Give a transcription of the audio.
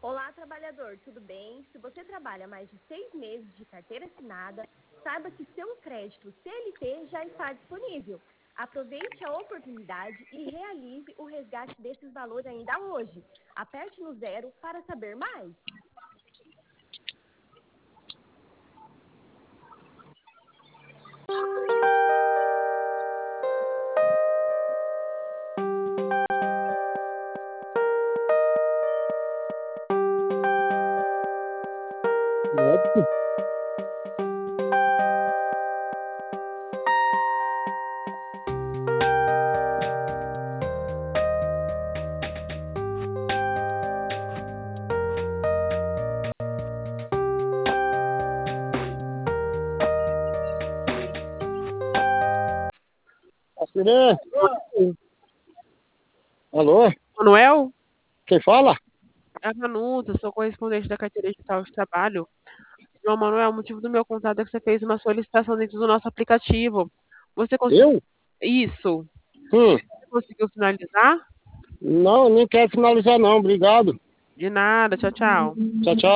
Olá, trabalhador, tudo bem? Se você trabalha mais de 6 meses de carteira assinada, saiba que seu crédito CLT já está disponível. Aproveite a oportunidade e realize o resgate desses valores ainda hoje. Aperte no 0 para saber mais. Assinei. Alô? Manuel? Quem fala? É a Vanusa, sou correspondente da carteira digital de trabalho. João Manuel, o motivo do meu contato é que você fez uma solicitação dentro do nosso aplicativo. Você conseguiu? Eu? Isso. Hum. Você conseguiu finalizar? Não, nem quero finalizar não, obrigado. De nada, tchau, tchau. Tchau, tchau.